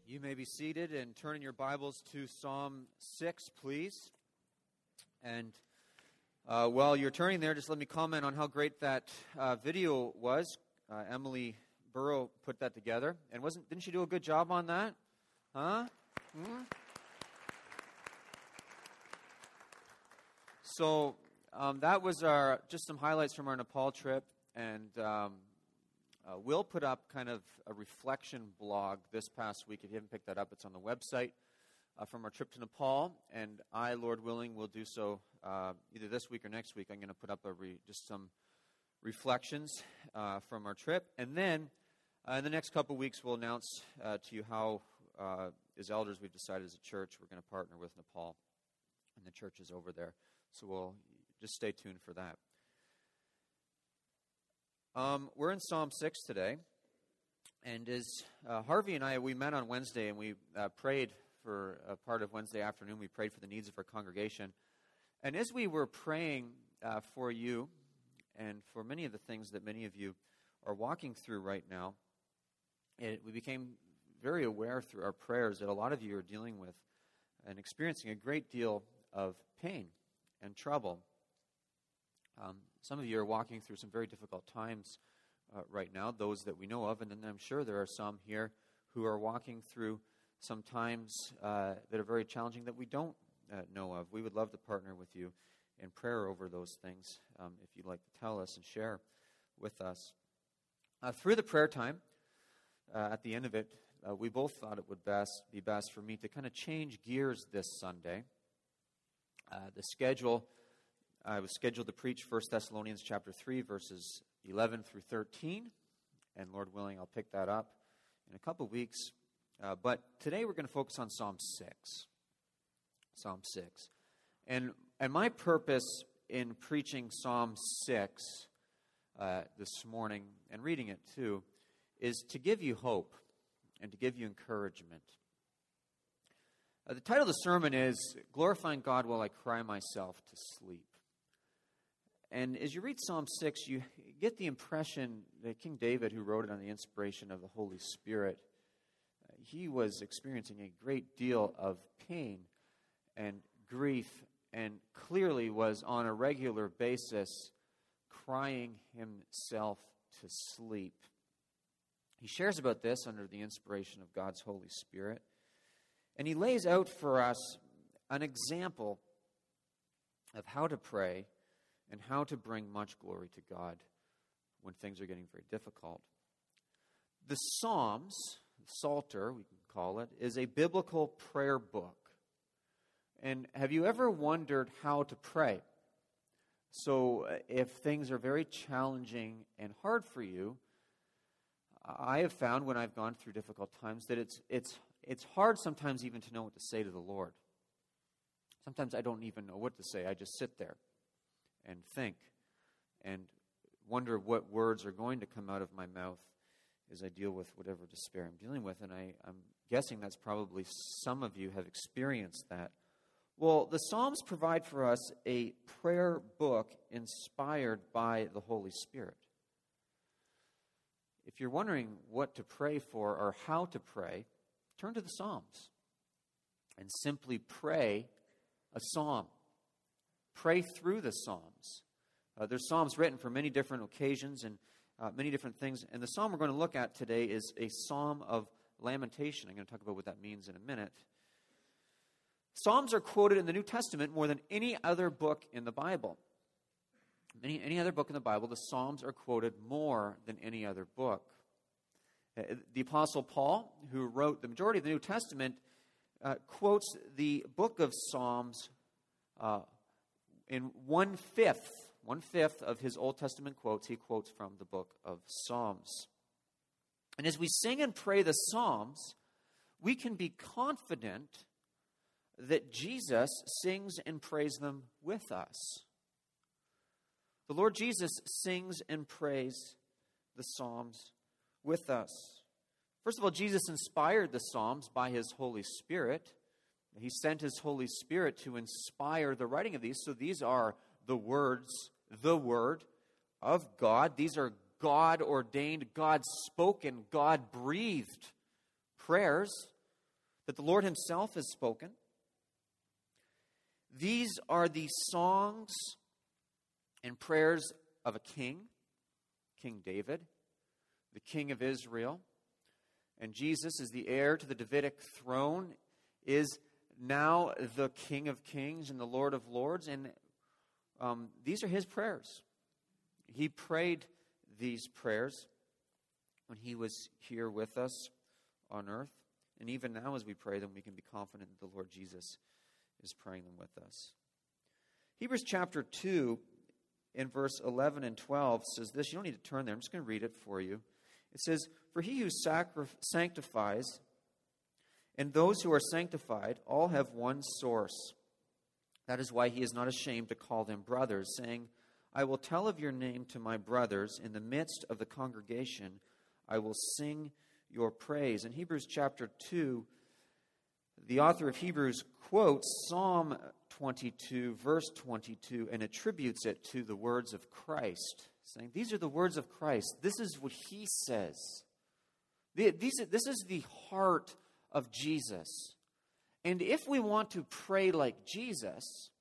You may be seated and turn in your Bibles to Psalm 6, please. And while you're turning there, just let me comment on how great that video was. Emily Burrow put that together. And didn't she do a good job on that? Huh? So that was just some highlights from our Nepal trip. And Will put up kind of a reflection blog this past week. If you haven't picked that up, it's on the website from our trip to Nepal. And I, Lord willing, will do so either this week or next week. I'm going to put up just some reflections from our trip. And then in the next couple of weeks, we'll announce to you how, as elders, we've decided as a church we're going to partner with Nepal and the churches over there. So we'll just stay tuned for that. We're in Psalm 6 today, and as Harvey and we met on Wednesday, and we prayed for a part of Wednesday afternoon. We prayed for the needs of our congregation, and as we were praying for you and for many of the things that many of you are walking through right now, we became very aware through our prayers that a lot of you are dealing with and experiencing a great deal of pain and trouble. Some of you are walking through some very difficult times right now, those that we know of, and then I'm sure there are some here who are walking through some times that are very challenging that we don't know of. We would love to partner with you in prayer over those things if you'd like to tell us and share with us. Through the prayer time, at the end of it, we both thought it would be best for me to kind of change gears this Sunday. The schedule... I was scheduled to preach 1 Thessalonians chapter 3, verses 11 through 13. And Lord willing, I'll pick that up in a couple of weeks. But today we're going to focus on Psalm 6. Psalm 6. And my purpose in preaching Psalm 6 this morning, and reading it too, is to give you hope and to give you encouragement. The title of the sermon is Glorifying God While I Cry Myself to Sleep. And as you read Psalm 6, you get the impression that King David, who wrote it on the inspiration of the Holy Spirit, he was experiencing a great deal of pain and grief and clearly was on a regular basis crying himself to sleep. He shares about this under the inspiration of God's Holy Spirit. And he lays out for us an example of how to pray and how to bring much glory to God when things are getting very difficult. The Psalms, Psalter, we can call it, is a biblical prayer book. And have you ever wondered how to pray? So if things are very challenging and hard for you, I have found when I've gone through difficult times that it's hard sometimes even to know what to say to the Lord. Sometimes I don't even know what to say. I just sit there and think and wonder what words are going to come out of my mouth as I deal with whatever despair I'm dealing with. And I'm guessing that's probably some of you have experienced that. Well, the Psalms provide for us a prayer book inspired by the Holy Spirit. If you're wondering what to pray for or how to pray, turn to the Psalms and simply pray a psalm. Pray through the Psalms. There's Psalms written for many different occasions and many different things. And the psalm we're going to look at today is a psalm of lamentation. I'm going to talk about what that means in a minute. Psalms are quoted in the New Testament more than any other book in the Bible. Any other book in the Bible, the Psalms are quoted more than any other book. The Apostle Paul, who wrote the majority of the New Testament, quotes the book of Psalms in one-fifth of his Old Testament quotes, he quotes from the book of Psalms. And as we sing and pray the Psalms, we can be confident that Jesus sings and prays them with us. The Lord Jesus sings and prays the Psalms with us. First of all, Jesus inspired the Psalms by his Holy Spirit. He sent his Holy Spirit to inspire the writing of these. So these are the Word of God. These are God-ordained, God-spoken, God-breathed prayers that the Lord himself has spoken. These are the songs and prayers of a king, King David, the king of Israel. And Jesus, as the heir to the Davidic throne, is now the King of Kings and the Lord of Lords. And these are his prayers. He prayed these prayers when he was here with us on earth. And even now as we pray them, we can be confident that the Lord Jesus is praying them with us. Hebrews chapter 2 in verse 11 and 12 says this. You don't need to turn there. I'm just going to read it for you. It says, "For he who sanctifies and those who are sanctified all have one source. That is why he is not ashamed to call them brothers, saying, I will tell of your name to my brothers. In the midst of the congregation, I will sing your praise." In Hebrews chapter 2, the author of Hebrews quotes Psalm 22, verse 22, and attributes it to the words of Christ, saying, these are the words of Christ. This is what he says. This is the heart of Jesus. And if we want to pray like Jesus,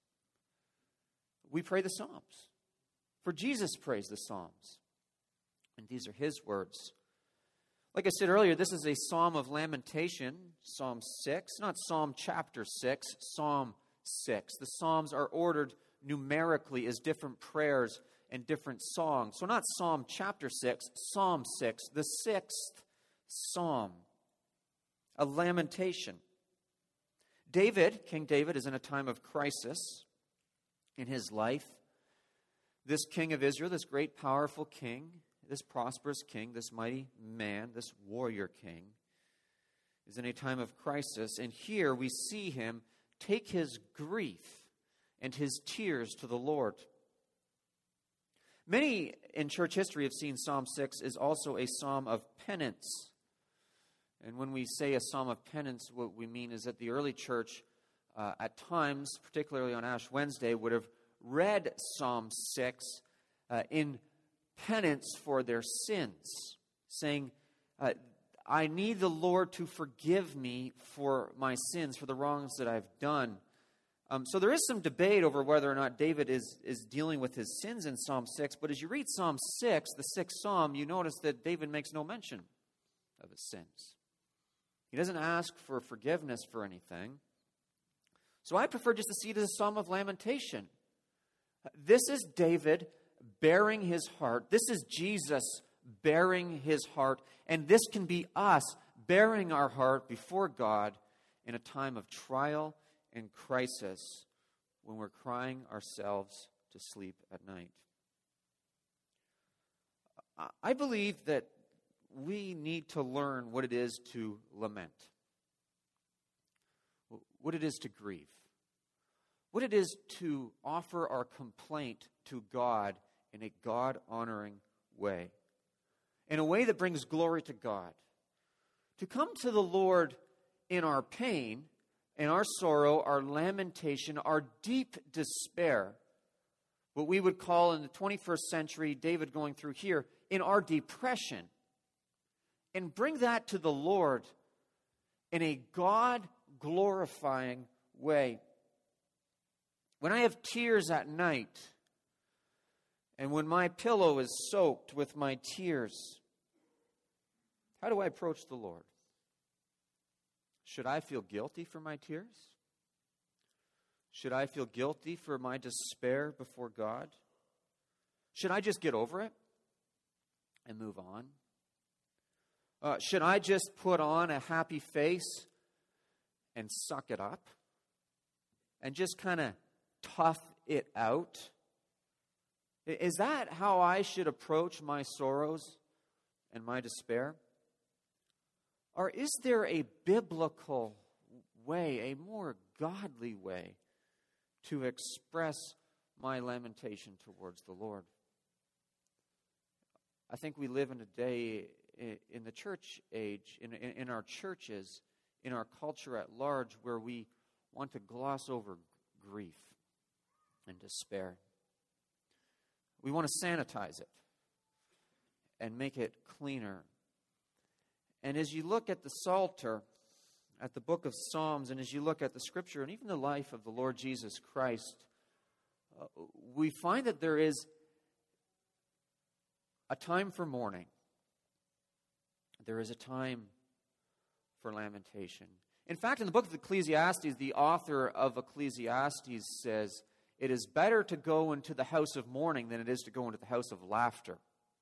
we pray the Psalms. For Jesus prays the Psalms. And these are his words. Like I said earlier, this is a psalm of lamentation, Psalm 6. Not Psalm chapter 6, Psalm 6. The Psalms are ordered numerically as different prayers and different songs. So not Psalm chapter 6, Psalm 6, the sixth psalm, a lamentation. David, King David, is in a time of crisis in his life. This king of Israel, this great powerful king, this prosperous king, this mighty man, this warrior king, is in a time of crisis. And here we see him take his grief and his tears to the Lord. Many in church history have seen Psalm 6 as also a psalm of penance. And when we say a psalm of penance, what we mean is that the early church, at times, particularly on Ash Wednesday, would have read Psalm 6 in penance for their sins, saying, I need the Lord to forgive me for my sins, for the wrongs that I've done. So there is some debate over whether or not David is dealing with his sins in Psalm 6, but as you read Psalm 6, the sixth psalm, you notice that David makes no mention of his sins. He doesn't ask for forgiveness for anything. So I prefer just to see it as a psalm of lamentation. This is David bearing his heart. This is Jesus bearing his heart. And this can be us bearing our heart before God in a time of trial and crisis when we're crying ourselves to sleep at night. I believe that we need to learn what it is to lament, what it is to grieve, what it is to offer our complaint to God in a God-honoring way, in a way that brings glory to God. To come to the Lord in our pain, in our sorrow, our lamentation, our deep despair, what we would call in the 21st century, David going through here, in our depression, and bring that to the Lord in a God-glorifying way. When I have tears at night, and when my pillow is soaked with my tears, how do I approach the Lord? Should I feel guilty for my tears? Should I feel guilty for my despair before God? Should I just get over it and move on? Should I just put on a happy face and suck it up and just kind of tough it out? Is that how I should approach my sorrows and my despair? Or is there a biblical way, a more godly way to express my lamentation towards the Lord? I think we live in a day in the church age, in our churches, in our culture at large, where we want to gloss over grief and despair. We want to sanitize it and make it cleaner. And as you look at the Psalter, at the book of Psalms, and as you look at the Scripture and even the life of the Lord Jesus Christ, we find that there is a time for mourning. There is a time for lamentation. In fact, in the book of Ecclesiastes, the author of Ecclesiastes says, "It is better to go into the house of mourning than it is to go into the house of laughter."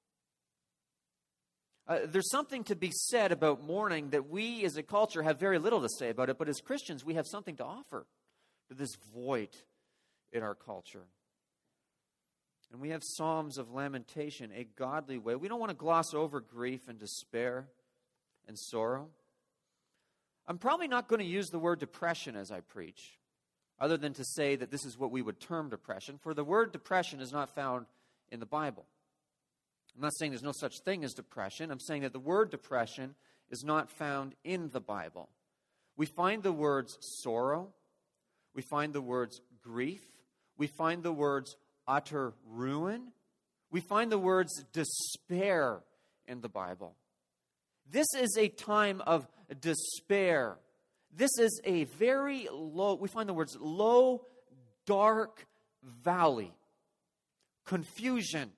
There's something to be said about mourning that we as a culture have very little to say about it, but as Christians we have something to offer to this void in our culture. And we have psalms of lamentation, a godly way. We don't want to gloss over grief and despair and sorrow. I'm probably not going to use the word depression as I preach, other than to say that this is what we would term depression, for the word depression is not found in the Bible. I'm not saying there's no such thing as depression. I'm saying that the word depression is not found in the Bible. We find the words sorrow. We find the words grief. We find the words utter ruin. We find the words despair in the Bible. This is a time of despair. This is a very low, we find the words low, dark valley, confusion,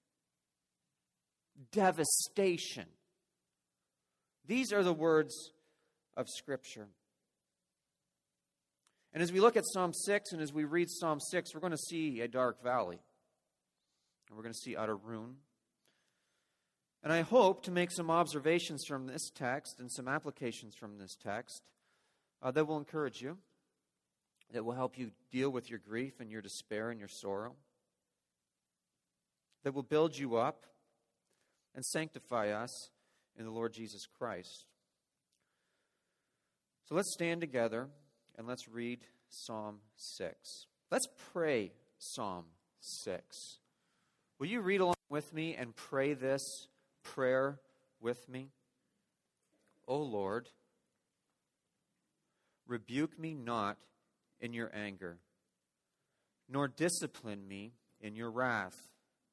devastation. These are the words of Scripture. And as we look at Psalm 6 and as we read Psalm 6, we're going to see a dark valley. And we're going to see utter ruin. And I hope to make some observations from this text and some applications from this text that will encourage you, that will help you deal with your grief and your despair and your sorrow, that will build you up and sanctify us in the Lord Jesus Christ. So let's stand together and let's read Psalm 6. Let's pray Psalm 6. Will you read along with me and pray this prayer with me? O Lord, rebuke me not in your anger, nor discipline me in your wrath.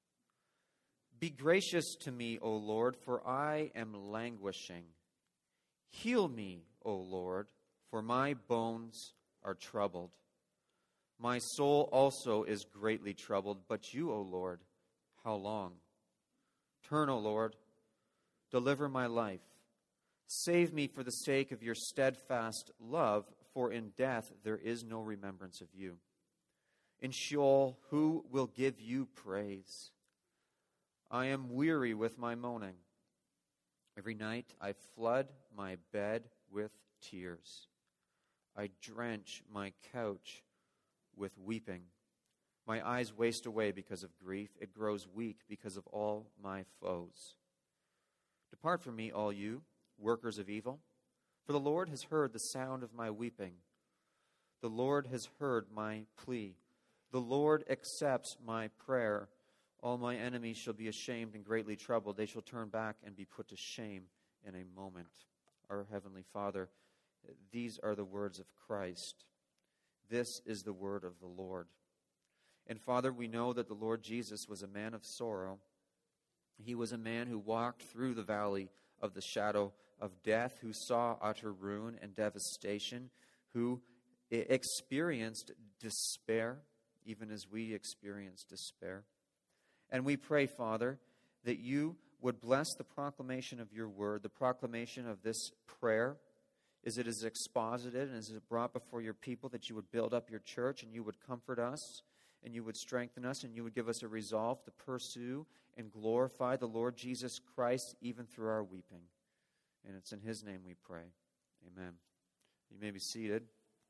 Be gracious to me, O Lord, for I am languishing. Heal me, O Lord, for my bones are troubled. My soul also is greatly troubled, but you, O Lord, how long? Turn, O Lord, deliver my life. Save me for the sake of your steadfast love, for in death there is no remembrance of you. In Sheol, who will give you praise? I am weary with my moaning. Every night I flood my bed with tears. I drench my couch with weeping. My eyes waste away because of grief. It grows weak because of all my foes. Depart from me, all you workers of evil, for the Lord has heard the sound of my weeping. The Lord has heard my plea. The Lord accepts my prayer. All my enemies shall be ashamed and greatly troubled. They shall turn back and be put to shame in a moment. Our Heavenly Father, these are the words of Christ. This is the word of the Lord. And Father, we know that the Lord Jesus was a man of sorrow. He was a man who walked through the valley of the shadow of death, who saw utter ruin and devastation, who experienced despair, even as we experience despair. And we pray, Father, that you would bless the proclamation of your word, the proclamation of this prayer, as it is exposited and as it is brought before your people, that you would build up your church and you would comfort us and you would strengthen us and you would give us a resolve to pursue and glorify the Lord Jesus Christ even through our weeping. And it's in his name we pray. Amen. You may be seated.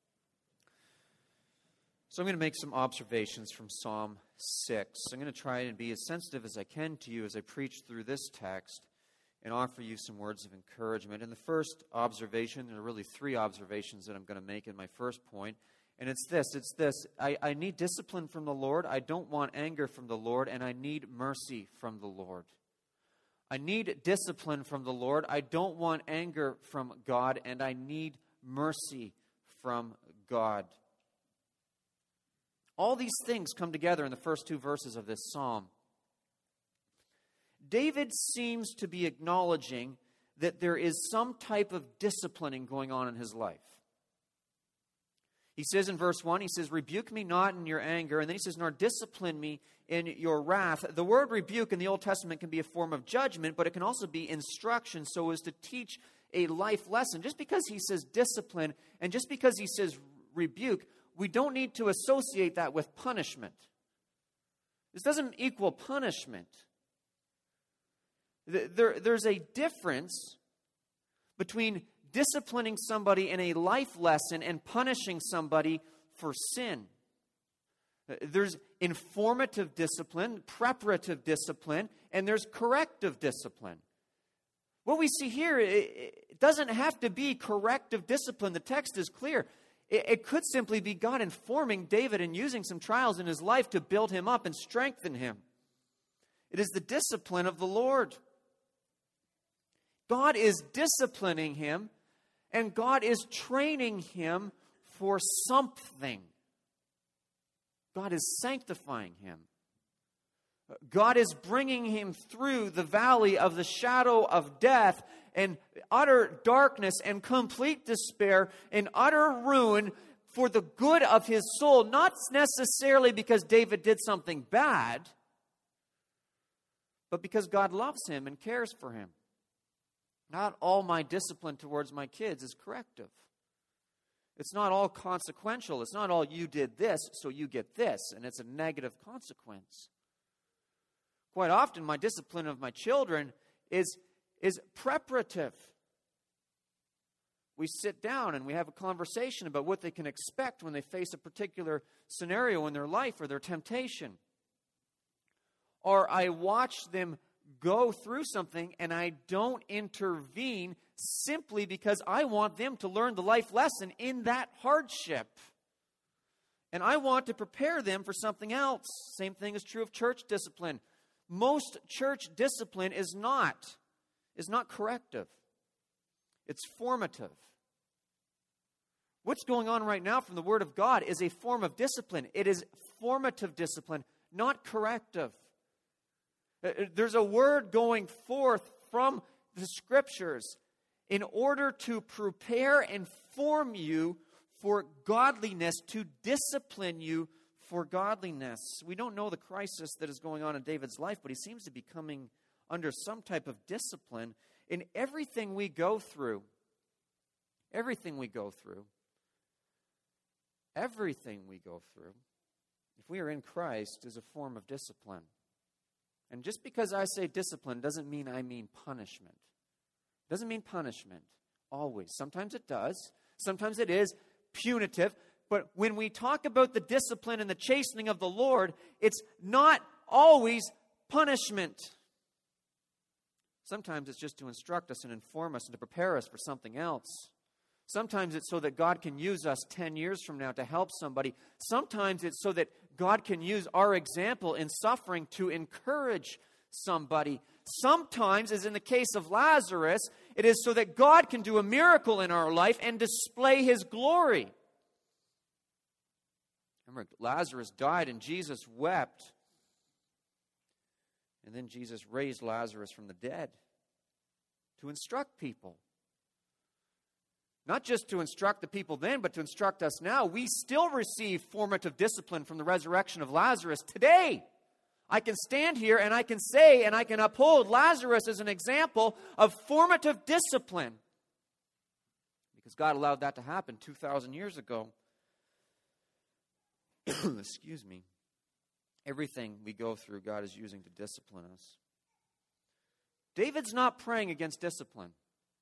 So I'm going to make some observations from Psalm 6. I'm going to try and be as sensitive as I can to you as I preach through this text and offer you some words of encouragement. And the first observation, there are really three observations that I'm going to make in my first point, and it's this. I need discipline from the Lord. I don't want anger from the Lord, and I need mercy from the Lord. I need discipline from the Lord. I don't want anger from God, and I need mercy from God. All these things come together in the first two verses of this psalm. David seems to be acknowledging that there is some type of disciplining going on in his life. He says in verse 1, he says, rebuke me not in your anger. And then he says, nor discipline me in your wrath. The word rebuke in the Old Testament can be a form of judgment, but it can also be instruction so as to teach a life lesson. Just because he says discipline and just because he says rebuke, we don't need to associate that with punishment. This doesn't equal punishment. There's a difference between disciplining somebody in a life lesson and punishing somebody for sin. There's informative discipline, preparative discipline, and there's corrective discipline. What we see here, it doesn't have to be corrective discipline. The text is clear. It could simply be God informing David and using some trials in his life to build him up and strengthen him. It is the discipline of the Lord. God is disciplining him, and God is training him for something. God is sanctifying him. God is bringing him through the valley of the shadow of death and utter darkness and complete despair and utter ruin for the good of his soul, not necessarily because David did something bad, but because God loves him and cares for him. Not all my discipline towards my kids is corrective. It's not all consequential. It's not all you did this, so you get this, and it's a negative consequence. Quite often, my discipline of my children is preparative. We sit down and we have a conversation about what they can expect when they face a particular scenario in their life or their temptation. Or I watch them go through something and I don't intervene simply because I want them to learn the life lesson in that hardship. And I want to prepare them for something else. Same thing is true of church discipline. Most church discipline is not corrective. It's formative. What's going on right now from the Word of God is a form of discipline. It is formative discipline, not corrective. There's a word going forth from the Scriptures in order to prepare and form you for godliness, to discipline you for godliness. We don't know the crisis that is going on in David's life, but he seems to be coming under some type of discipline in everything we go through. Everything we go through. Everything we go through, if we are in Christ, is a form of discipline. And just because I say discipline doesn't mean I mean punishment. Doesn't mean punishment, always. Sometimes it does. Sometimes it is punitive. But when we talk about the discipline and the chastening of the Lord, it's not always punishment. Sometimes it's just to instruct us and inform us and to prepare us for something else. Sometimes it's so that God can use us 10 years from now to help somebody. Sometimes it's so that God can use our example in suffering to encourage somebody. Sometimes, as in the case of Lazarus, it is so that God can do a miracle in our life and display His glory. Remember, Lazarus died and Jesus wept. And then Jesus raised Lazarus from the dead to instruct people. Not just to instruct the people then, but to instruct us now. We still receive formative discipline from the resurrection of Lazarus today. I can stand here and I can say and I can uphold Lazarus as an example of formative discipline. Because God allowed that to happen 2,000 years ago. Excuse me. Everything we go through, God is using to discipline us. David's not praying against discipline.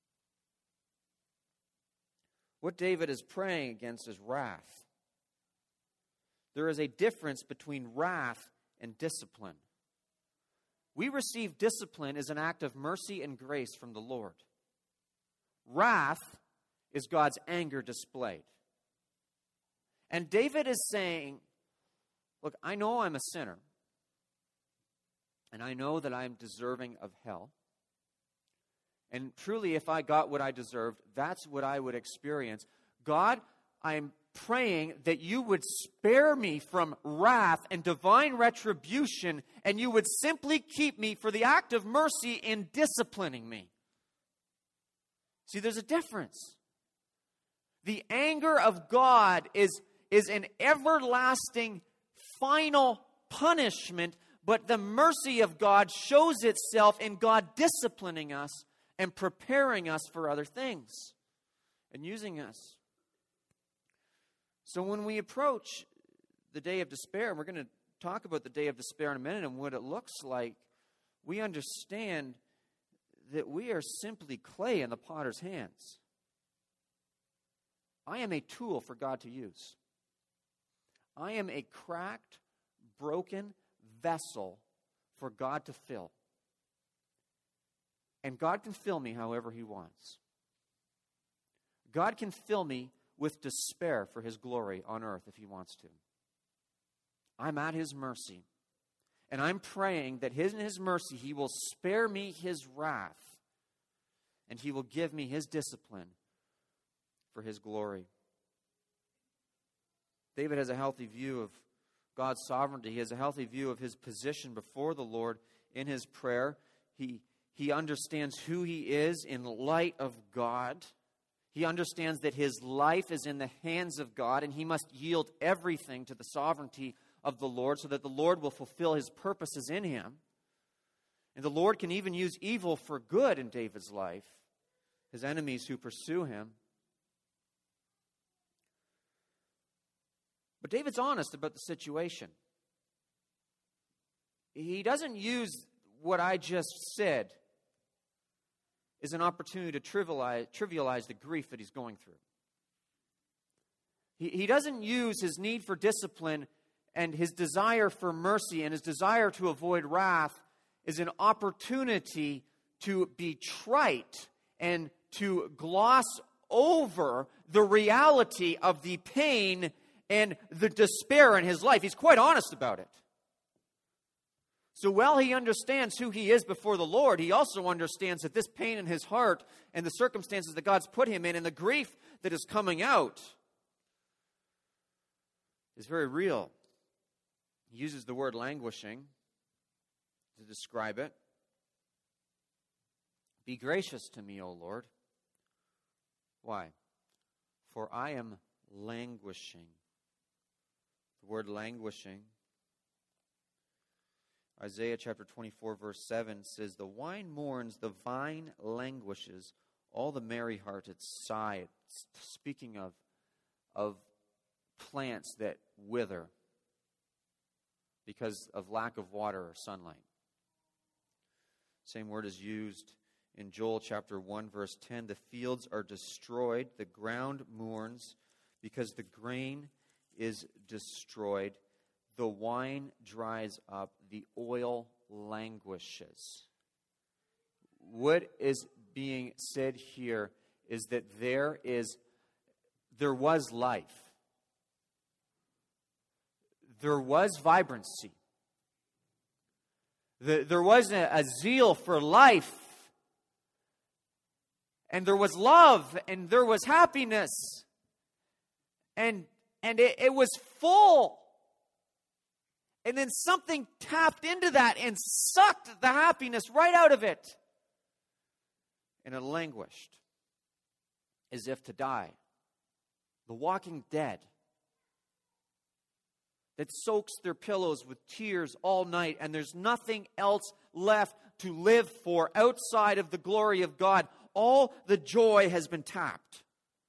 What David is praying against is wrath. There is a difference between wrath and discipline. We receive discipline as an act of mercy and grace from the Lord. Wrath is God's anger displayed. And David is saying, look, I know I'm a sinner. And I know that I'm deserving of hell. And truly, if I got what I deserved, that's what I would experience. God, I'm praying that you would spare me from wrath and divine retribution, and you would simply keep me for the act of mercy in disciplining me. See, there's a difference. The anger of God is an everlasting, final punishment, but the mercy of God shows itself in God disciplining us and preparing us for other things and using us. So when we approach the day of despair, and we're going to talk about the day of despair in a minute and what it looks like, we understand that we are simply clay in the potter's hands. I am a tool for God to use. I am a cracked, broken vessel for God to fill. And God can fill me however He wants. God can fill me with despair for His glory on earth if He wants to. I'm at His mercy. And I'm praying that in His mercy He will spare me His wrath. And He will give me His discipline for His glory. David has a healthy view of God's sovereignty. He has a healthy view of his position before the Lord in his prayer. He understands who he is in light of God. He understands that his life is in the hands of God, and he must yield everything to the sovereignty of the Lord so that the Lord will fulfill His purposes in him. And the Lord can even use evil for good in David's life, his enemies who pursue him. But David's honest about the situation. He doesn't use what I just said as an opportunity to trivialize the grief that he's going through. He doesn't use his need for discipline and his desire for mercy and his desire to avoid wrath as an opportunity to be trite and to gloss over the reality of the pain and the despair in his life. He's quite honest about it. So while he understands who he is before the Lord, he also understands that this pain in his heart and the circumstances that God's put him in and the grief that is coming out is very real. He uses the word languishing to describe it. Be gracious to me, O Lord. Why? For I am languishing. The word languishing, Isaiah chapter 24, verse 7 says, the wine mourns, the vine languishes, all the merry-hearted sigh. It's speaking of plants that wither because of lack of water or sunlight. Same word is used in Joel chapter 1, verse 10. The fields are destroyed, the ground mourns because the grain is destroyed. The wine dries up, the oil languishes. What is being said here is that there was life. There was vibrancy. There was a zeal for life. And there was love, and there was happiness. And it was full. And then something tapped into that and sucked the happiness right out of it. And it languished as if to die. The walking dead that soaks their pillows with tears all night, and there's nothing else left to live for outside of the glory of God. All the joy has been tapped.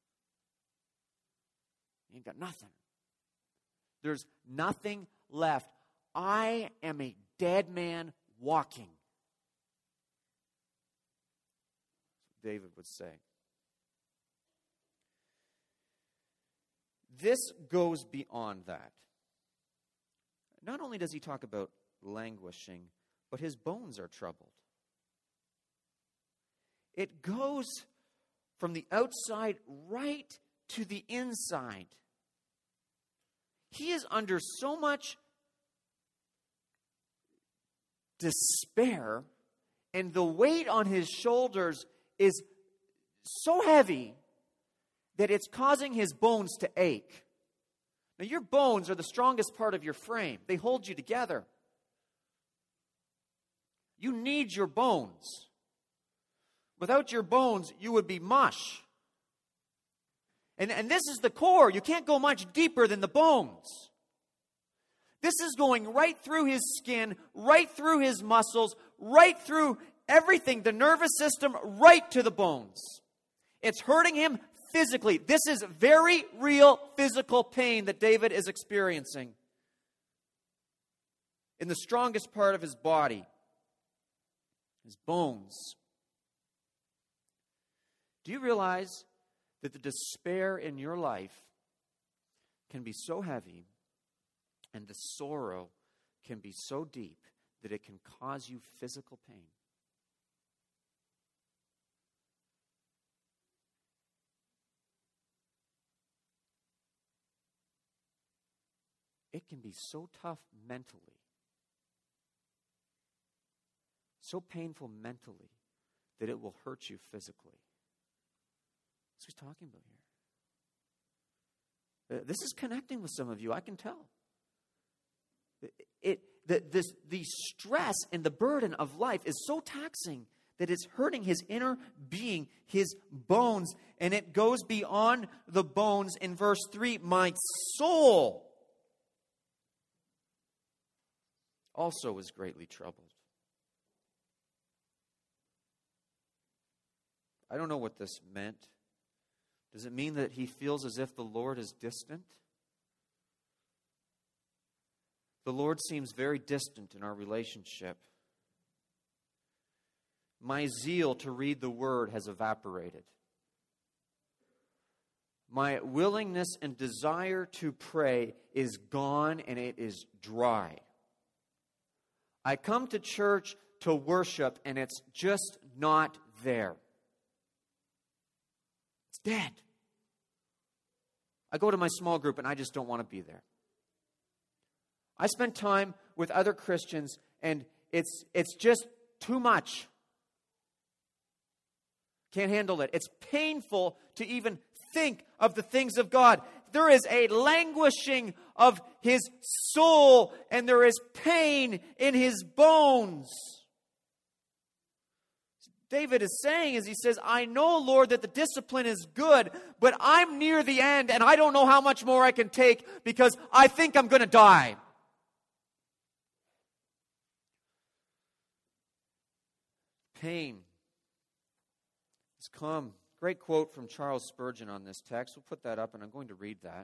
You ain't got nothing. There's nothing left. I am a dead man walking. David would say. This goes beyond that. Not only does he talk about languishing, but his bones are troubled. It goes from the outside right to the inside. He is under so much despair, and the weight on his shoulders is so heavy that it's causing his bones to ache. Now, your bones are the strongest part of your frame. They hold you together. You need your bones. Without your bones, you would be mush. And this is the core. You can't go much deeper than the bones. This is going right through his skin, right through his muscles, right through everything, the nervous system, right to the bones. It's hurting him physically. This is very real physical pain that David is experiencing in the strongest part of his body, his bones. Do you realize that the despair in your life can be so heavy and the sorrow can be so deep that it can cause you physical pain? It can be so tough mentally, so painful mentally, that it will hurt you physically. That's what he's talking about here. This is connecting with some of you, I can tell. The stress and the burden of life is so taxing that it's hurting his inner being, his bones, and it goes beyond the bones. In verse 3, my soul also is greatly troubled. I don't know what this meant. Does it mean that he feels as if the Lord is distant? The Lord seems very distant in our relationship. My zeal to read the Word has evaporated. My willingness and desire to pray is gone and it is dry. I come to church to worship and it's just not there. It's dead. I go to my small group and I just don't want to be there. I spend time with other Christians and it's just too much. Can't handle it. It's painful to even think of the things of God. There is a languishing of his soul and there is pain in his bones. David is saying as he says, I know, Lord, that the discipline is good, but I'm near the end and I don't know how much more I can take because I think I'm going to die. Pain has come. Great quote from Charles Spurgeon on this text. We'll put that up and I'm going to read that.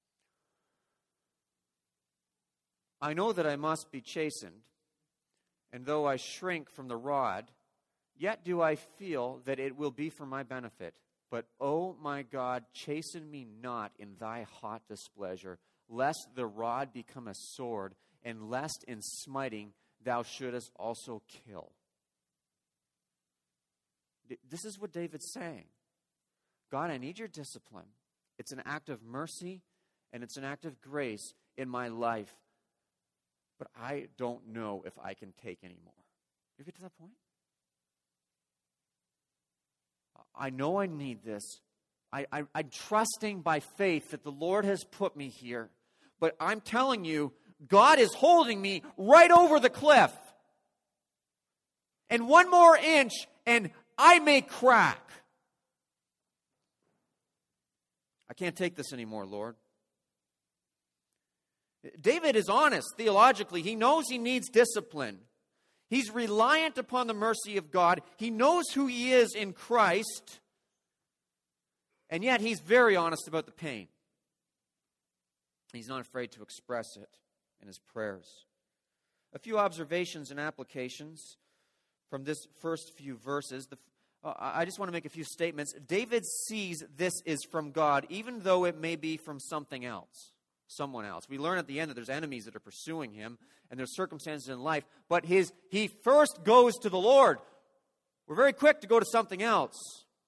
I know that I must be chastened, and though I shrink from the rod, yet do I feel that it will be for my benefit. But, O my God, chasten me not in thy hot displeasure, lest the rod become a sword, and lest in smiting thou shouldest also kill. This is what David's saying. God, I need your discipline. It's an act of mercy and it's an act of grace in my life. But I don't know if I can take anymore. You get to that point? I know I need this. I'm trusting by faith that the Lord has put me here. But I'm telling you, God is holding me right over the cliff. And one more inch and I may crack. I can't take this anymore, Lord. David is honest theologically. He knows he needs discipline. He's reliant upon the mercy of God. He knows who he is in Christ. And yet he's very honest about the pain. He's not afraid to express it in his prayers. A few observations and applications from this first few verses. I just want to make a few statements. David sees this is from God, even though it may be from something else, someone else. We learn at the end that there's enemies that are pursuing him, and there's circumstances in life, but he first goes to the Lord. We're very quick to go to something else.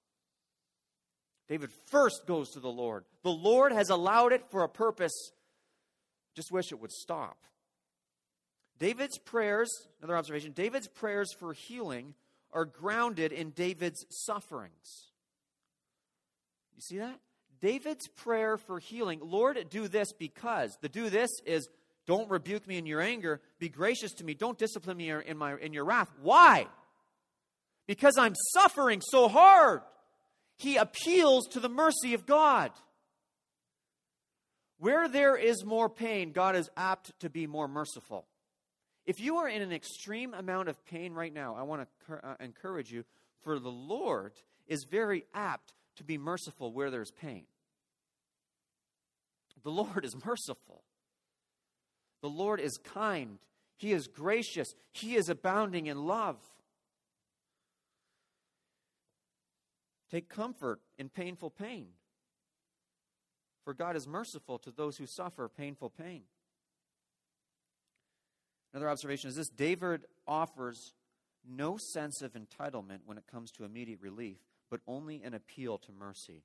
David first goes to the Lord. The Lord has allowed it for a purpose. Just wish it would stop. David's prayers, another observation, David's prayers for healing are grounded in David's sufferings. You see that? David's prayer for healing, Lord, do this because. The do this is, don't rebuke me in your anger. Be gracious to me. Don't discipline me in your wrath. Why? because I'm suffering so hard. He appeals to the mercy of God. Where there is more pain, God is apt to be more merciful. If you are in an extreme amount of pain right now, I want to encourage you, for the Lord is very apt to be merciful where there's pain. The Lord is merciful. The Lord is kind. He is gracious. He is abounding in love. Take comfort in painful pain, for God is merciful to those who suffer painful pain. Another observation is this: David offers no sense of entitlement when it comes to immediate relief, but only an appeal to mercy.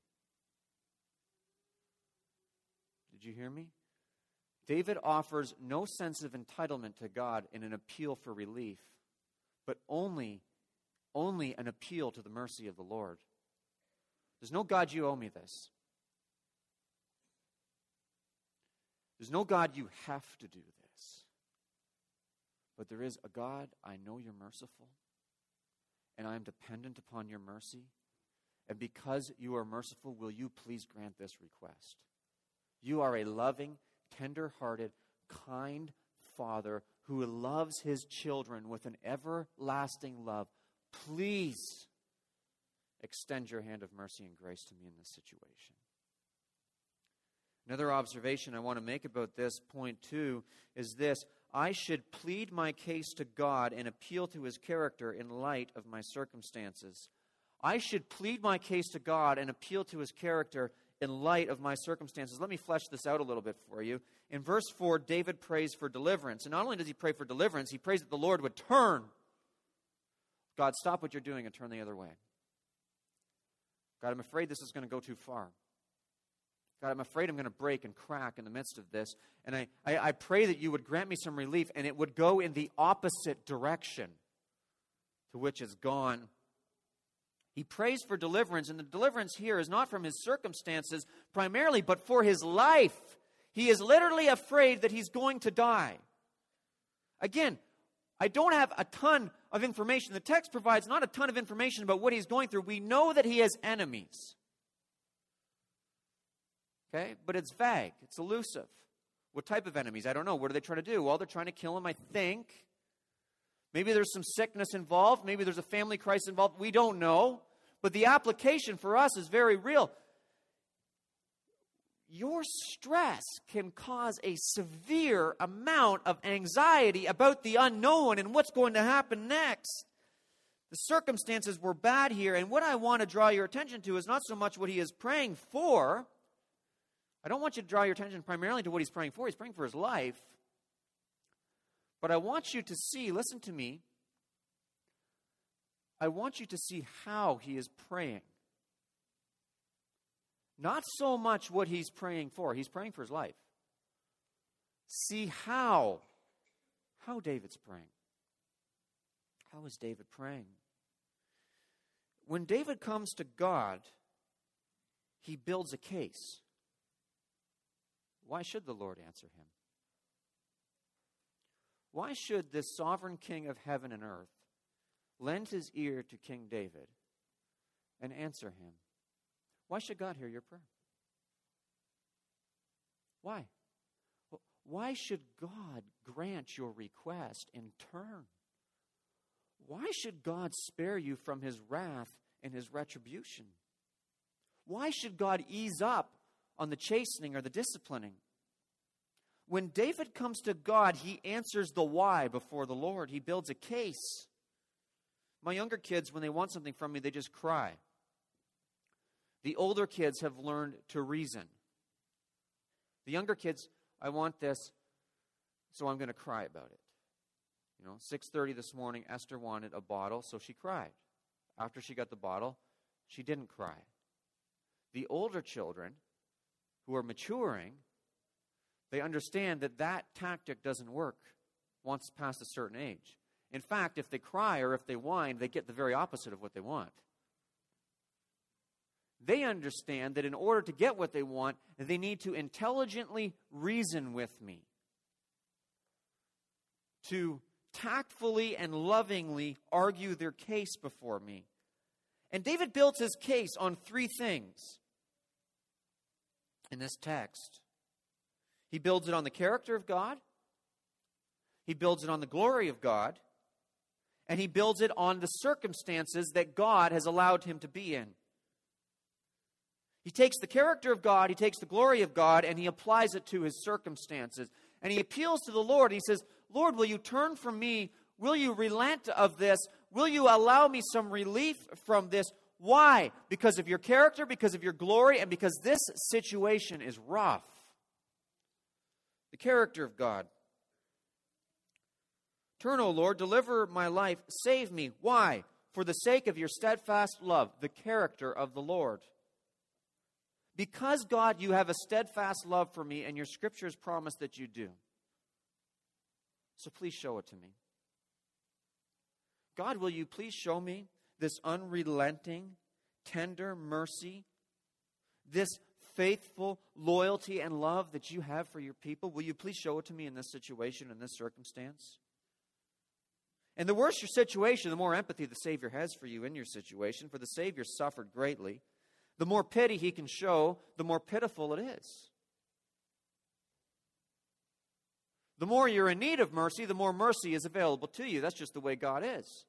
Did you hear me? David offers no sense of entitlement to God in an appeal for relief, but only an appeal to the mercy of the Lord. There's no God, you owe me this. There's no God, you have to do this. But there is a God, I know you're merciful, and I am dependent upon your mercy. And because you are merciful, will you please grant this request? You are a loving, tender-hearted, kind Father who loves his children with an everlasting love. Please extend your hand of mercy and grace to me in this situation. Another observation I want to make about this, point 2, is this: I should plead my case to God and appeal to his character in light of my circumstances. I should plead my case to God and appeal to his character in light of my circumstances. Let me flesh this out a little bit for you. In verse 4, David prays for deliverance. And not only does he pray for deliverance, he prays that the Lord would turn. God, stop what you're doing and turn the other way. God, I'm afraid this is going to go too far. God, I'm afraid I'm going to break and crack in the midst of this. And I pray that you would grant me some relief, and it would go in the opposite direction to which it's gone. He prays for deliverance, and the deliverance here is not from his circumstances primarily, but for his life. He is literally afraid that he's going to die. Again, I don't have a ton of information. The text provides not a ton of information about what he's going through. We know that he has enemies. Okay? But it's vague. It's elusive. What type of enemies? I don't know. What are they trying to do? Well, they're trying to kill him, I think. Maybe there's some sickness involved. Maybe there's a family crisis involved. We don't know. But the application for us is very real. Your stress can cause a severe amount of anxiety about the unknown and what's going to happen next. The circumstances were bad here, and what I want to draw your attention to is not so much what he is praying for. I don't want you to draw your attention primarily to what he's praying for. He's praying for his life. But I want you to see, listen to me, I want you to see how he is praying. Not so much what he's praying for. He's praying for his life. See how David's praying. How is David praying? When David comes to God, he builds a case. Why should the Lord answer him? Why should this sovereign King of heaven and earth lend his ear to King David and answer him? Why should God hear your prayer? Why? Why should God grant your request in turn? Why should God spare you from his wrath and his retribution? Why should God ease up on the chastening or the disciplining? When David comes to God, he answers the why before the Lord. He builds a case. My younger kids, when they want something from me, they just cry. The older kids have learned to reason. The younger kids, I want this, so I'm going to cry about it. 6:30 this morning, Esther wanted a bottle, so she cried. After she got the bottle, she didn't cry. The older children, who are maturing, they understand that that tactic doesn't work once past a certain age. In fact, if they cry or if they whine, they get the very opposite of what they want. They understand that in order to get what they want, they need to intelligently reason with me, to tactfully and lovingly argue their case before me. And David builds his case on three things in this text. He builds it on the character of God, he builds it on the glory of God, and he builds it on the circumstances that God has allowed him to be in. He takes the character of God, he takes the glory of God, and he applies it to his circumstances. And he appeals to the Lord. He says, Lord, will you turn from me? Will you relent of this? Will you allow me some relief from this? Why? Because of your character, because of your glory, and because this situation is rough. The character of God. Turn, O Lord, deliver my life, save me. Why? For the sake of your steadfast love, the character of the Lord. Because, God, you have a steadfast love for me, and your scriptures promise that you do. So please show it to me. God, will you please show me this unrelenting, tender mercy, this faithful loyalty and love that you have for your people? Will you please show it to me in this situation, in this circumstance? And the worse your situation, the more empathy the Savior has for you in your situation, for the Savior suffered greatly. The more pity he can show, the more pitiful it is. The more you're in need of mercy, the more mercy is available to you. That's just the way God is.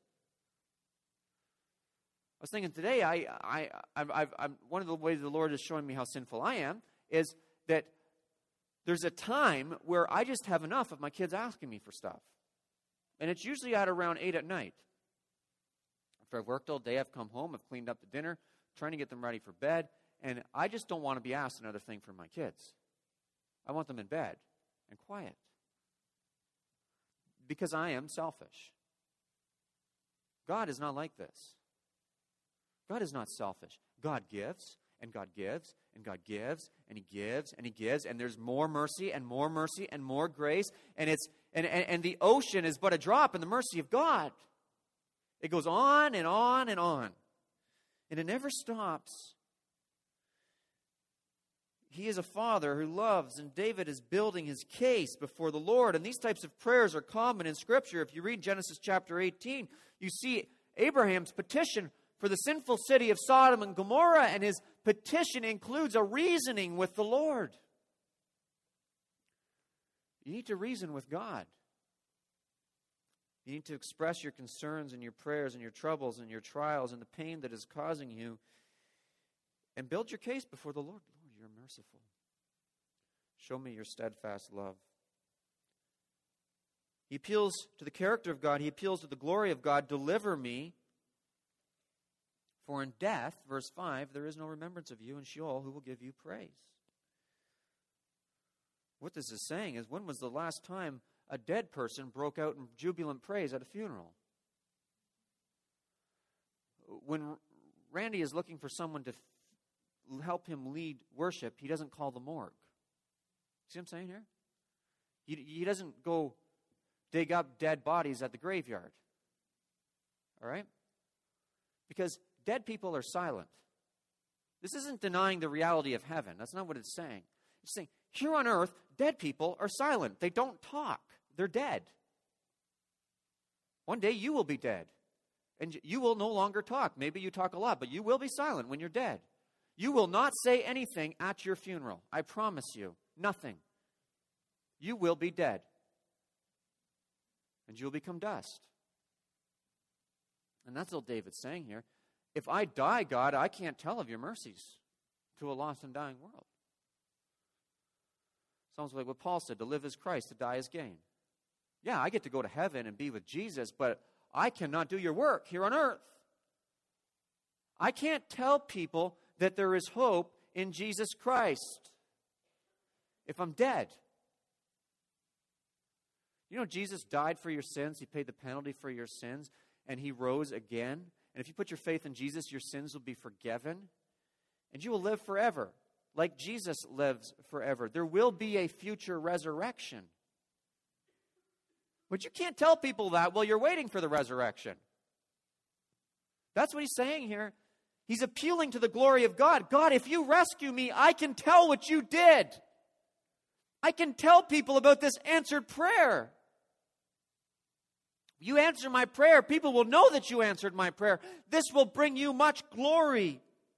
I was thinking today, I'm one of the ways the Lord is showing me how sinful I am is that there's a time where I just have enough of my kids asking me for stuff. And it's usually at around 8 at night. After I've worked all day, I've come home, I've cleaned up the dinner, trying to get them ready for bed, and I just don't want to be asked another thing from my kids. I want them in bed and quiet. Because I am selfish. God is not like this. God is not selfish. God gives, and God gives, and God gives, and he gives, and he gives, and there's more mercy, and more mercy, and more grace, and it's and the ocean is but a drop in the mercy of God. It goes on and on and on. And it never stops. He is a father who loves, and David is building his case before the Lord. And these types of prayers are common in Scripture. If you read Genesis chapter 18, you see Abraham's petition for the sinful city of Sodom and Gomorrah, and his petition includes a reasoning with the Lord. You need to reason with God. You need to express your concerns and your prayers and your troubles and your trials and the pain that is causing you, and build your case before the Lord. Lord, you're merciful. Show me your steadfast love. He appeals to the character of God. He appeals to the glory of God. Deliver me. For in death, verse 5, there is no remembrance of you, in Sheol, who will give you praise. What this is saying is, when was the last time a dead person broke out in jubilant praise at a funeral? When Randy is looking for someone to help him lead worship, he doesn't call the morgue. See what I'm saying here? He doesn't go dig up dead bodies at the graveyard. All right? Because dead people are silent. This isn't denying the reality of heaven. That's not what it's saying. It's saying, here on earth, dead people are silent. They don't talk. They're dead. One day you will be dead. And you will no longer talk. Maybe you talk a lot, but you will be silent when you're dead. You will not say anything at your funeral. I promise you. Nothing. You will be dead. And you'll become dust. And that's what David's saying here. If I die, God, I can't tell of your mercies to a lost and dying world. Sounds like what Paul said, to live is Christ, to die is gain. Yeah, I get to go to heaven and be with Jesus, but I cannot do your work here on earth. I can't tell people that there is hope in Jesus Christ if I'm dead. You know, Jesus died for your sins. He paid the penalty for your sins, and he rose again. And if you put your faith in Jesus, your sins will be forgiven, and you will live forever, like Jesus lives forever. There will be a future resurrection. But you can't tell people that while you're waiting for the resurrection. That's what he's saying here. He's appealing to the glory of God. God, if you rescue me, I can tell what you did. I can tell people about this answered prayer. You answer my prayer. People will know that you answered my prayer. This will bring you much glory.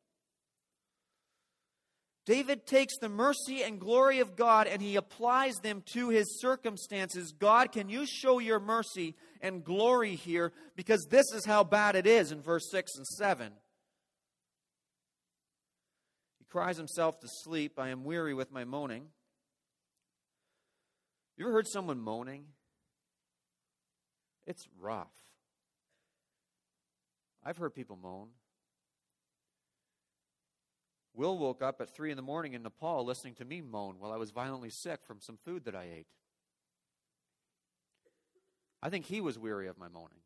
David takes the mercy and glory of God and he applies them to his circumstances. God, can you show your mercy and glory here? Because this is how bad it is in verse 6 and 7. He cries himself to sleep. I am weary with my moaning. You ever heard someone moaning? It's rough. I've heard people moan. Will woke up at 3 a.m. in Nepal listening to me moan while I was violently sick from some food that I ate. I think he was weary of my moaning.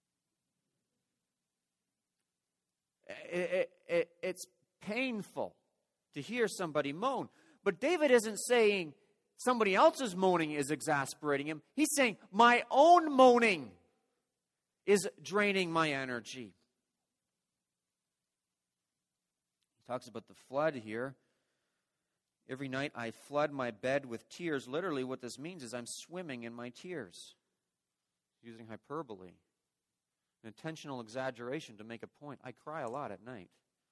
It's painful to hear somebody moan. But David isn't saying somebody else's moaning is exasperating him. He's saying, my own moaning is draining my energy. He talks about the flood here. Every night I flood my bed with tears. Literally what this means is I'm swimming in my tears. Using hyperbole. An intentional exaggeration to make a point. I cry a lot at night.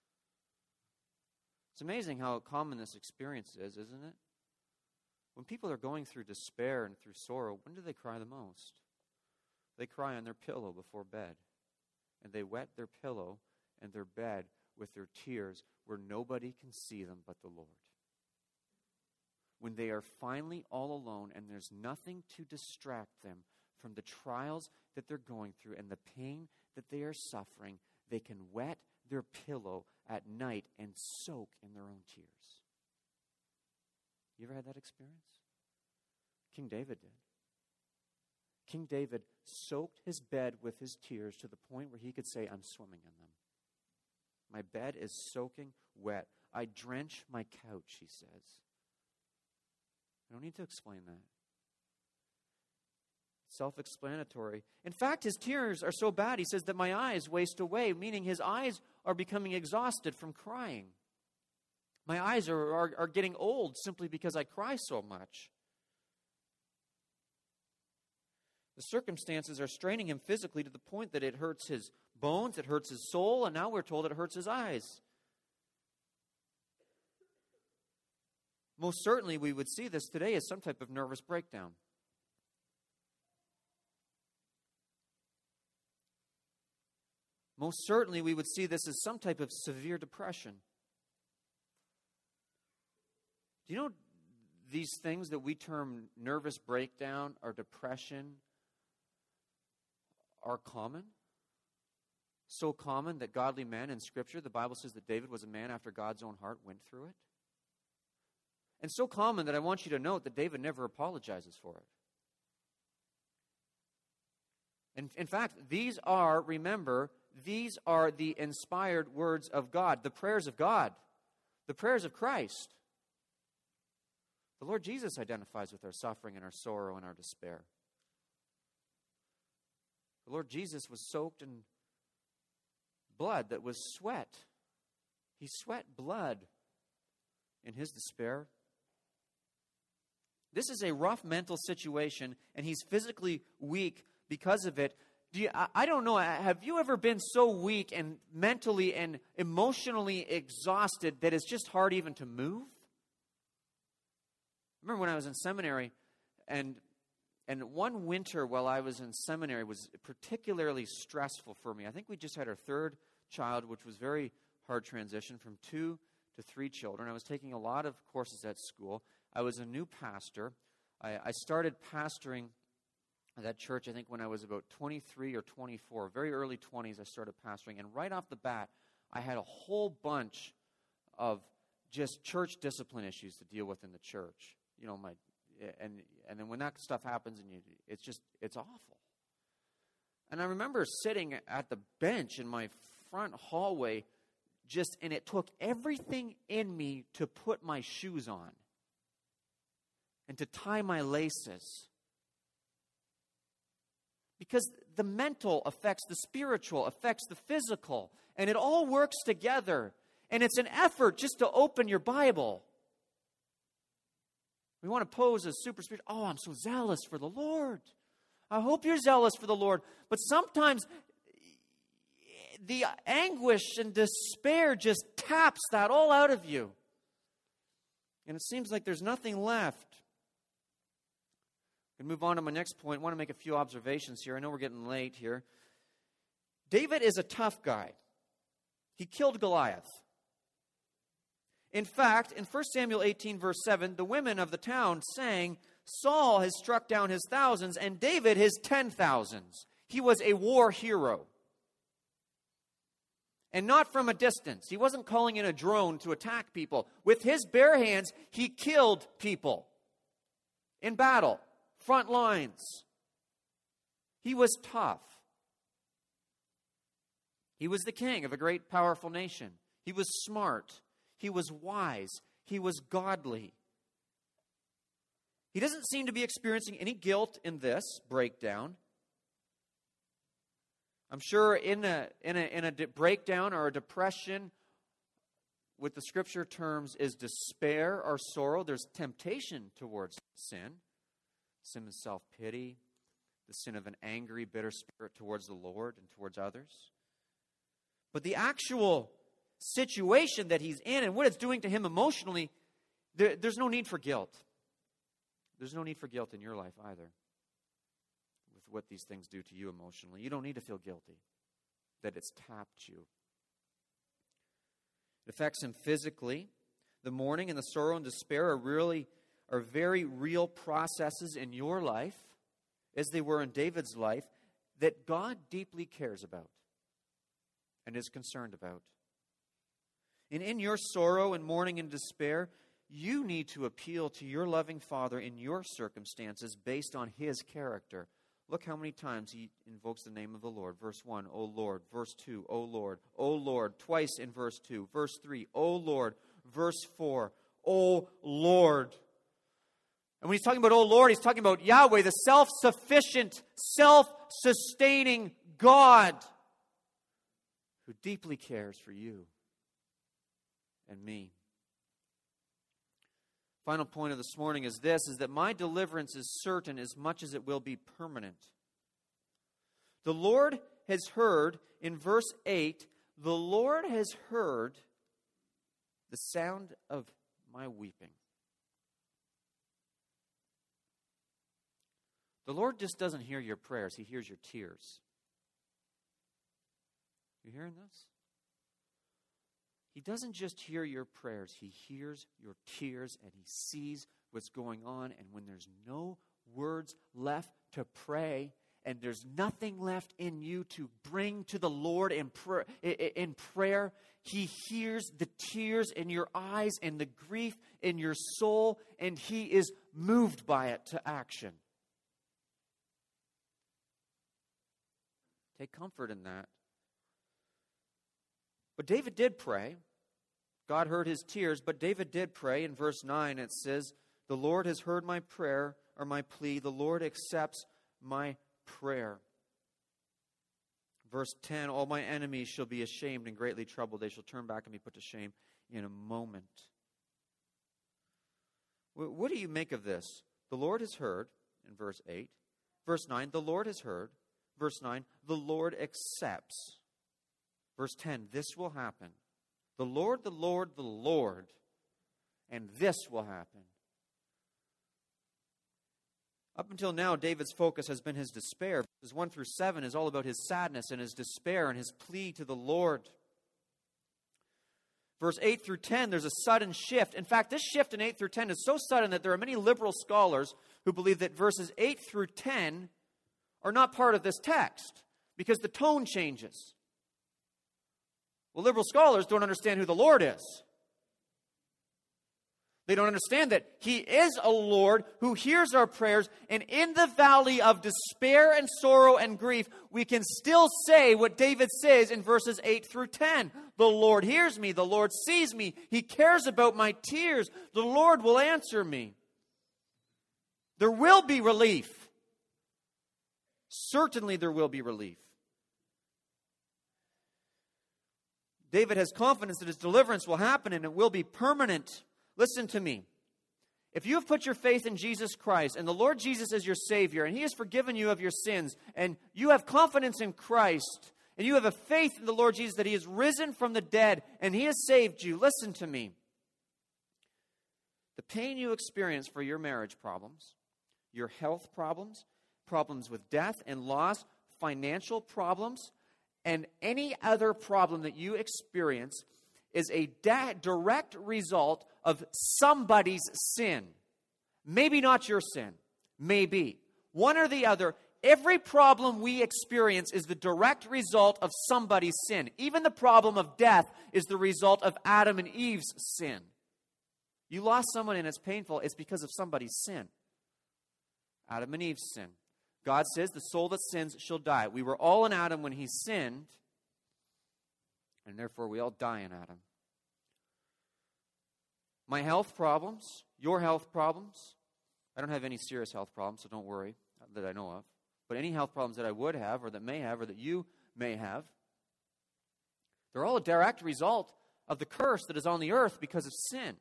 It's amazing how common this experience is, isn't it? When people are going through despair and through sorrow, when do they cry the most? They cry on their pillow before bed. And they wet their pillow and their bed with their tears where nobody can see them but the Lord. When they are finally all alone and there's nothing to distract them from the trials that they're going through and the pain that they are suffering, they can wet their pillow at night and soak in their own tears. You ever had that experience? King David did. King David soaked his bed with his tears to the point where he could say, I'm swimming in them. My bed is soaking wet. I drench my couch, he says. I don't need to explain that. It's self-explanatory. In fact, his tears are so bad, he says, that my eyes waste away, meaning his eyes are becoming exhausted from crying. My eyes are getting old simply because I cry so much. The circumstances are straining him physically to the point that it hurts his bones, it hurts his soul, and now we're told it hurts his eyes. Most certainly we would see this today as some type of nervous breakdown. Most certainly we would see this as some type of severe depression. Do you know these things that we term nervous breakdown or depression are common? So common that godly men in Scripture, the Bible says that David was a man after God's own heart, went through it. And so common that I want you to note that David never apologizes for it. And in fact, these are the inspired words of God, the prayers of God, the prayers of Christ. The Lord Jesus identifies with our suffering and our sorrow and our despair. The Lord Jesus was soaked in blood that was sweat. He sweat blood in his despair. This is a rough mental situation, and he's physically weak because of it. I don't know, have you ever been so weak and mentally and emotionally exhausted that it's just hard even to move? I remember when I was in seminary, and one winter while I was in seminary was particularly stressful for me. I think we just had our third child, which was very hard transition from 2 to 3 children. I was taking a lot of courses at school. I was a new pastor. I started pastoring that church, I think, when I was about 23 or 24. Very early 20s, I started pastoring. And right off the bat, I had a whole bunch of just church discipline issues to deal with in the church. You know, and then when that stuff happens, and it's awful. And I remember sitting at the bench in my front hallway, and it took everything in me to put my shoes on and to tie my laces. Because the mental affects the spiritual, affects the physical, and it all works together. And it's an effort just to open your Bible. We want to pose as super spiritual. Oh, I'm so zealous for the Lord. I hope you're zealous for the Lord. But sometimes the anguish and despair just taps that all out of you. And it seems like there's nothing left. I'm going to move on to my next point. I want to make a few observations here. I know we're getting late here. David is a tough guy. He killed Goliath. In fact, in 1 Samuel 18, verse 7, the women of the town sang, Saul has struck down his thousands and David his 10,000s. He was a war hero. And not from a distance. He wasn't calling in a drone to attack people. With his bare hands, he killed people in battle, front lines. He was tough. He was the king of a great, powerful nation. He was smart. He was wise. He was godly. He doesn't seem to be experiencing any guilt in this breakdown. I'm sure in a breakdown or a depression, with the scripture terms, is despair or sorrow. There's temptation towards sin. Sin of self-pity. The sin of an angry, bitter spirit towards the Lord and towards others. But the actual situation that he's in and what it's doing to him emotionally, there's no need for guilt. There's no need for guilt in your life either. With what these things do to you emotionally. You don't need to feel guilty that it's tapped you. It affects him physically. The mourning and the sorrow and despair are very real processes in your life, as they were in David's life, that God deeply cares about and is concerned about. And in your sorrow and mourning and despair, you need to appeal to your loving Father in your circumstances based on His character. Look how many times he invokes the name of the Lord. Verse 1, O Lord. Verse 2, O Lord. O Lord. Twice in verse 2. Verse 3, O Lord. Verse 4, O Lord. And when he's talking about O Lord, he's talking about Yahweh, the self-sufficient, self-sustaining God who deeply cares for you and me. Final point of this morning is this, is that my deliverance is certain as much as it will be permanent. The Lord has heard, in verse 8, the Lord has heard the sound of my weeping. The Lord just doesn't hear your prayers, He hears your tears. You hearing this? He doesn't just hear your prayers. He hears your tears and He sees what's going on. And when there's no words left to pray and there's nothing left in you to bring to the Lord in prayer, He hears the tears in your eyes and the grief in your soul, and He is moved by it to action. Take comfort in that. But David did pray. God heard his tears, but David did pray. In verse 9 it says, the Lord has heard my prayer, or my plea. The Lord accepts my prayer. Verse 10, all my enemies shall be ashamed and greatly troubled. They shall turn back and be put to shame in a moment. What do you make of this? The Lord has heard, in verse 8. Verse 9, the Lord has heard. Verse 9, the Lord accepts. Verse 10, this will happen. The Lord, the Lord, the Lord, and this will happen. Up until now, David's focus has been his despair. Verses 1 through 7 is all about his sadness and his despair and his plea to the Lord. Verse 8 through 10, there's a sudden shift. In fact, this shift in 8 through 10 is so sudden that there are many liberal scholars who believe that verses 8 through 10 are not part of this text because the tone changes. Well, liberal scholars don't understand who the Lord is. They don't understand that He is a Lord who hears our prayers, and in the valley of despair and sorrow and grief, we can still say what David says in verses 8 through 10. The Lord hears me, the Lord sees me, He cares about my tears, the Lord will answer me. There will be relief. Certainly there will be relief. David has confidence that his deliverance will happen and it will be permanent. Listen to me. If you have put your faith in Jesus Christ and the Lord Jesus is your Savior and He has forgiven you of your sins and you have confidence in Christ and you have a faith in the Lord Jesus that He has risen from the dead and He has saved you, listen to me. The pain you experience for your marriage problems, your health problems, problems with death and loss, financial problems, and any other problem that you experience is a direct result of somebody's sin. Maybe not your sin. Maybe. One or the other. Every problem we experience is the direct result of somebody's sin. Even the problem of death is the result of Adam and Eve's sin. You lost someone and it's painful. It's because of somebody's sin. Adam and Eve's sin. God says the soul that sins shall die. We were all in Adam when he sinned. And therefore we all die in Adam. My health problems, your health problems, I don't have any serious health problems, so don't worry, that I know of. But any health problems that I would have, or that may have, or that you may have, they're all a direct result of the curse that is on the earth because of sin.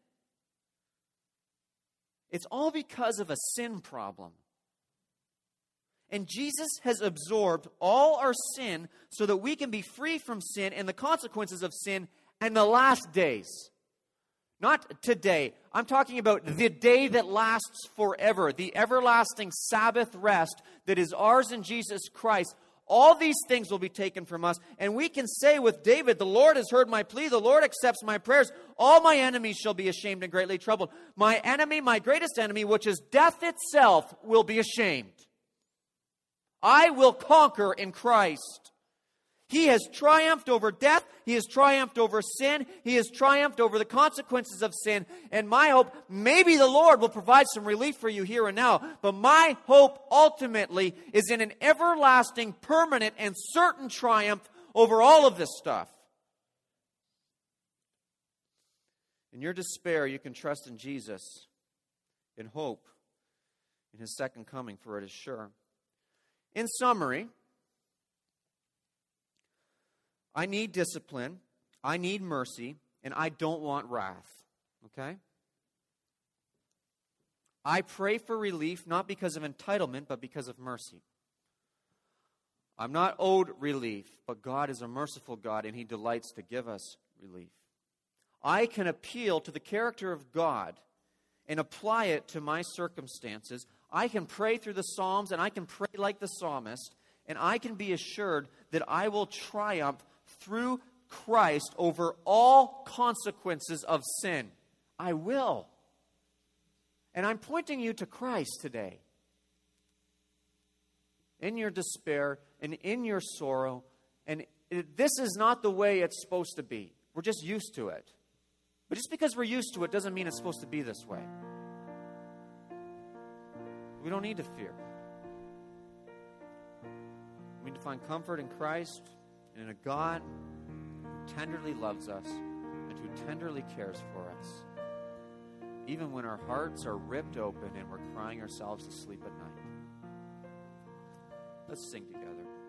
It's all because of a sin problem. And Jesus has absorbed all our sin so that we can be free from sin and the consequences of sin in the last days. Not today. I'm talking about the day that lasts forever, the everlasting Sabbath rest that is ours in Jesus Christ. All these things will be taken from us, and we can say with David, the Lord has heard my plea, the Lord accepts my prayers. All my enemies shall be ashamed and greatly troubled. My enemy, my greatest enemy, which is death itself, will be ashamed. I will conquer in Christ. He has triumphed over death. He has triumphed over sin. He has triumphed over the consequences of sin. And my hope, maybe the Lord will provide some relief for you here and now, but my hope ultimately is in an everlasting, permanent, and certain triumph over all of this stuff. In your despair, you can trust in Jesus, in hope, in His second coming, for it is sure. In summary, I need discipline, I need mercy, and I don't want wrath. Okay? I pray for relief not because of entitlement, but because of mercy. I'm not owed relief, but God is a merciful God, and He delights to give us relief. I can appeal to the character of God and apply it to my circumstances. I can pray through the Psalms, and I can pray like the psalmist, and I can be assured that I will triumph through Christ over all consequences of sin. I will. And I'm pointing you to Christ today. In your despair and in your sorrow, and this is not the way it's supposed to be. We're just used to it. But just because we're used to it doesn't mean it's supposed to be this way. We don't need to fear. We need to find comfort in Christ and in a God who tenderly loves us and who tenderly cares for us, even when our hearts are ripped open and we're crying ourselves to sleep at night. Let's sing together.